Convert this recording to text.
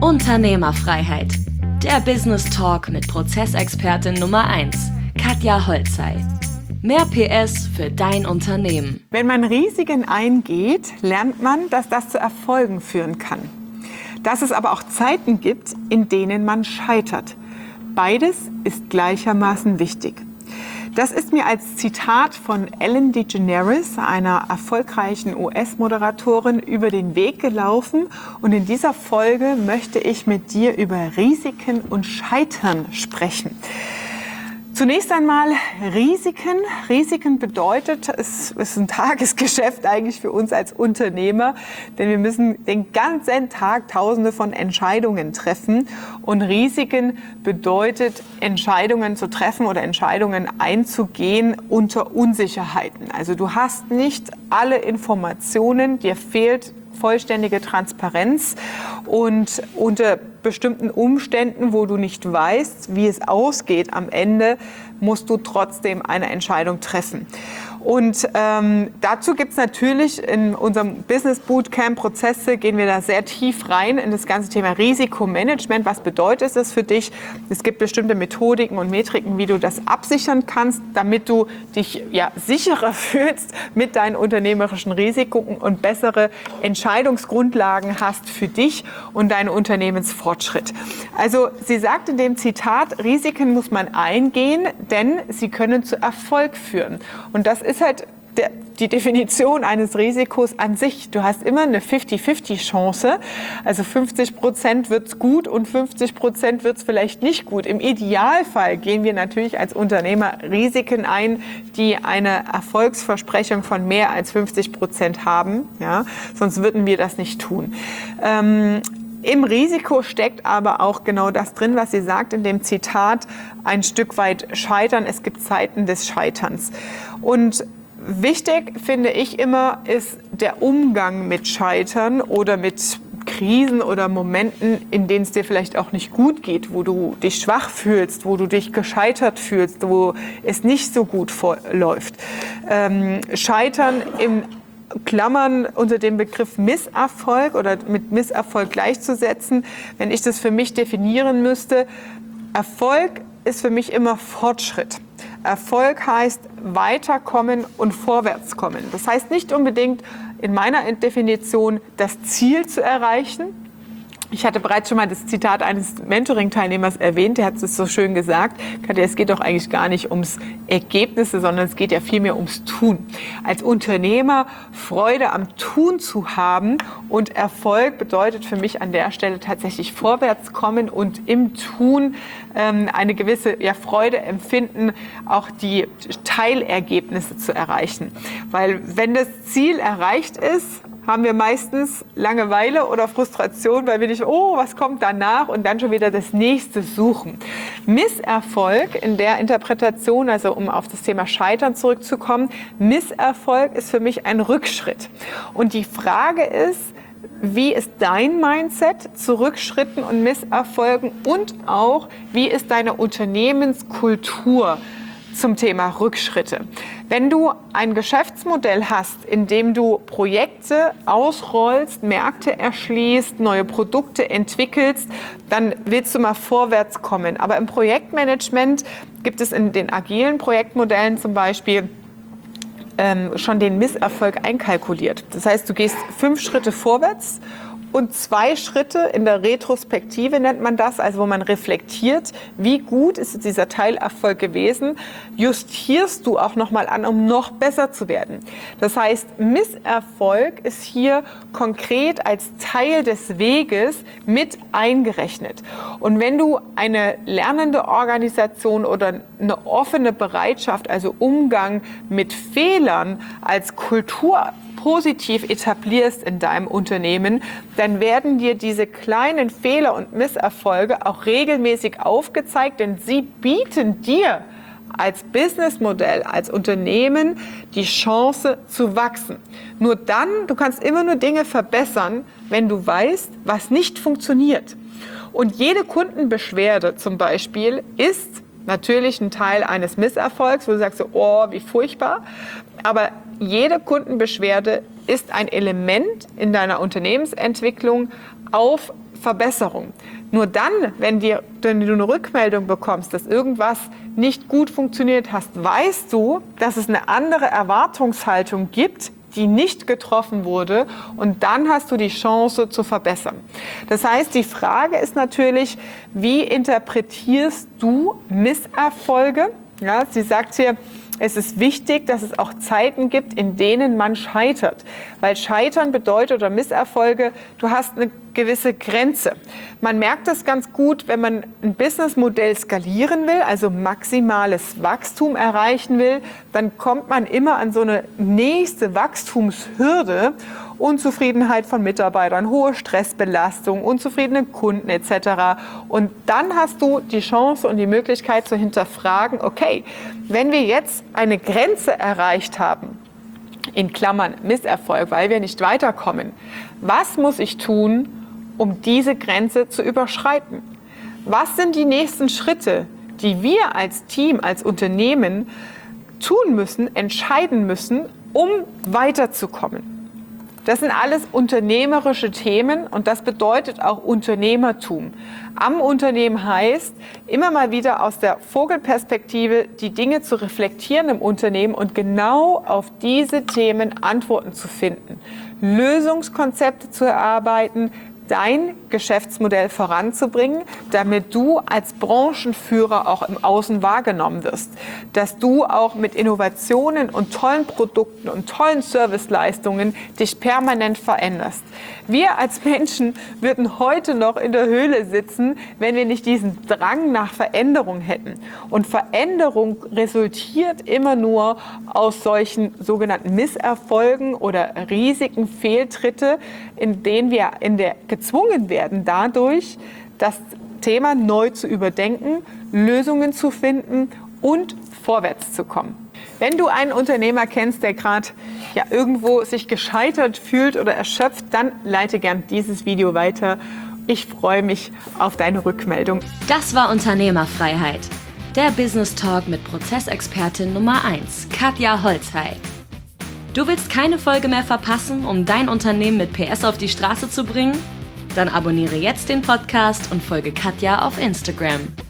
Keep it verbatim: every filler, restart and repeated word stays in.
Unternehmerfreiheit. Der Business Talk mit Prozessexpertin Nummer eins, Katja Holzei. Mehr P S für dein Unternehmen. Wenn man Risiken eingeht, lernt man, dass das zu Erfolgen führen kann. Dass es aber auch Zeiten gibt, in denen man scheitert. Beides ist gleichermaßen wichtig. Das ist mir als Zitat von Ellen DeGeneres, einer erfolgreichen U S-Moderatorin, über den Weg gelaufen. Und in dieser Folge möchte ich mit dir über Risiken und Scheitern sprechen. Zunächst einmal Risiken. Risiken bedeutet, es ist ein Tagesgeschäft eigentlich für uns als Unternehmer, denn wir müssen den ganzen Tag Tausende von Entscheidungen treffen. Und Risiken bedeutet, Entscheidungen zu treffen oder Entscheidungen einzugehen unter Unsicherheiten. Also du hast nicht alle Informationen, dir fehlt vollständige Transparenz und unter bestimmten Umständen, wo du nicht weißt, wie es ausgeht am Ende, musst du trotzdem eine Entscheidung treffen. Und ähm, dazu gibt es natürlich in unserem Business Bootcamp Prozesse, gehen wir da sehr tief rein in das ganze Thema Risikomanagement. Was bedeutet das für dich? Es gibt bestimmte Methodiken und Metriken, wie du das absichern kannst, damit du dich ja sicherer fühlst mit deinen unternehmerischen Risiken und bessere Entscheidungsgrundlagen hast für dich und deinen Unternehmensfortschritt. Also sie sagt in dem Zitat, Risiken muss man eingehen, denn sie können zu Erfolg führen. Und das ist halt der, die Definition eines Risikos an sich. Du hast immer eine fifty fifty Chance, also fünfzig Prozent wird's gut und fünfzig Prozent wird's vielleicht nicht gut. Im Idealfall gehen wir natürlich als Unternehmer Risiken ein, die eine Erfolgsversprechung von mehr als fünfzig Prozent haben, ja? Sonst würden wir das nicht tun. Ähm, Im Risiko steckt aber auch genau das drin, was sie sagt in dem Zitat, ein Stück weit Scheitern. Es gibt Zeiten des Scheiterns. Und wichtig, finde ich immer, ist der Umgang mit Scheitern oder mit Krisen oder Momenten, in denen es dir vielleicht auch nicht gut geht, wo du dich schwach fühlst, wo du dich gescheitert fühlst, wo es nicht so gut läuft. Ähm, Scheitern im Klammern unter dem Begriff Misserfolg oder mit Misserfolg gleichzusetzen, wenn ich das für mich definieren müsste. Erfolg ist für mich immer Fortschritt. Erfolg heißt weiterkommen und vorwärtskommen. Das heißt nicht unbedingt in meiner Definition das Ziel zu erreichen. Ich hatte bereits schon mal das Zitat eines Mentoring-Teilnehmers erwähnt, der hat es so schön gesagt, Katja, es geht doch eigentlich gar nicht ums Ergebnisse, sondern es geht ja vielmehr ums Tun. Als Unternehmer Freude am Tun zu haben und Erfolg bedeutet für mich an der Stelle tatsächlich vorwärts kommen und im Tun ähm, eine gewisse ja, Freude empfinden, auch die Teilergebnisse zu erreichen. Weil wenn das Ziel erreicht ist, haben wir meistens Langeweile oder Frustration, weil wir nicht, oh, was kommt danach und dann schon wieder das nächste suchen. Misserfolg in der Interpretation, also um auf das Thema Scheitern zurückzukommen, Misserfolg ist für mich ein Rückschritt. Und die Frage ist, wie ist dein Mindset zu Rückschritten und Misserfolgen und auch, wie ist deine Unternehmenskultur zum Thema Rückschritte? Wenn du ein Geschäftsmodell hast, in dem du Projekte ausrollst, Märkte erschließt, neue Produkte entwickelst, dann willst du mal vorwärts kommen. Aber im Projektmanagement gibt es in den agilen Projektmodellen zum Beispiel ähm, schon den Misserfolg einkalkuliert. Das heißt, du gehst fünf Schritte vorwärts und zwei Schritte in der Retrospektive nennt man das, also wo man reflektiert, wie gut ist dieser Teilerfolg gewesen, justierst du auch nochmal an, um noch besser zu werden. Das heißt, Misserfolg ist hier konkret als Teil des Weges mit eingerechnet. Und wenn du eine lernende Organisation oder eine offene Bereitschaft, also Umgang mit Fehlern als Kultur positiv etablierst in deinem Unternehmen, dann werden dir diese kleinen Fehler und Misserfolge auch regelmäßig aufgezeigt, denn sie bieten dir als Businessmodell, als Unternehmen die Chance zu wachsen. Nur dann, du kannst immer nur Dinge verbessern, wenn du weißt, was nicht funktioniert. Und jede Kundenbeschwerde zum Beispiel ist natürlich ein Teil eines Misserfolgs, wo du sagst, oh, wie furchtbar. Aber jede Kundenbeschwerde ist ein Element in deiner Unternehmensentwicklung auf Verbesserung. Nur dann, wenn, dir, wenn du eine Rückmeldung bekommst, dass irgendwas nicht gut funktioniert hast, weißt du, dass es eine andere Erwartungshaltung gibt, die nicht getroffen wurde, und dann hast du die Chance zu verbessern. Das heißt, die Frage ist natürlich, wie interpretierst du Misserfolge? Ja, sie sagt hier, es ist wichtig, dass es auch Zeiten gibt, in denen man scheitert. Weil Scheitern bedeutet, oder Misserfolge, du hast eine gewisse Grenze. Man merkt das ganz gut, wenn man ein Businessmodell skalieren will, also maximales Wachstum erreichen will, dann kommt man immer an so eine nächste Wachstumshürde. Unzufriedenheit von Mitarbeitern, hohe Stressbelastung, unzufriedene Kunden et cetera. Und dann hast du die Chance und die Möglichkeit zu hinterfragen, okay, wenn wir jetzt eine Grenze erreicht haben, in Klammern Misserfolg, weil wir nicht weiterkommen, was muss ich tun, um diese Grenze zu überschreiten? Was sind die nächsten Schritte, die wir als Team, als Unternehmen tun müssen, entscheiden müssen, um weiterzukommen? Das sind alles unternehmerische Themen und das bedeutet auch Unternehmertum. Am Unternehmen heißt, immer mal wieder aus der Vogelperspektive die Dinge zu reflektieren im Unternehmen und genau auf diese Themen Antworten zu finden, Lösungskonzepte zu erarbeiten, dein Geschäftsmodell voranzubringen, damit du als Branchenführer auch im Außen wahrgenommen wirst, dass du auch mit Innovationen und tollen Produkten und tollen Serviceleistungen dich permanent veränderst. Wir als Menschen würden heute noch in der Höhle sitzen, wenn wir nicht diesen Drang nach Veränderung hätten. Und Veränderung resultiert immer nur aus solchen sogenannten Misserfolgen oder riesigen Fehltritte, in denen wir in der gezwungen werden, dadurch das Thema neu zu überdenken, Lösungen zu finden und vorwärts zu kommen. Wenn du einen Unternehmer kennst, der gerade ja, irgendwo sich gescheitert fühlt oder erschöpft, dann leite gern dieses Video weiter. Ich freue mich auf deine Rückmeldung. Das war Unternehmerfreiheit, der Business Talk mit Prozessexpertin Nummer eins, Katja Holzhey. Du willst keine Folge mehr verpassen, um dein Unternehmen mit P S auf die Straße zu bringen? Dann abonniere jetzt den Podcast und folge Katja auf Instagram.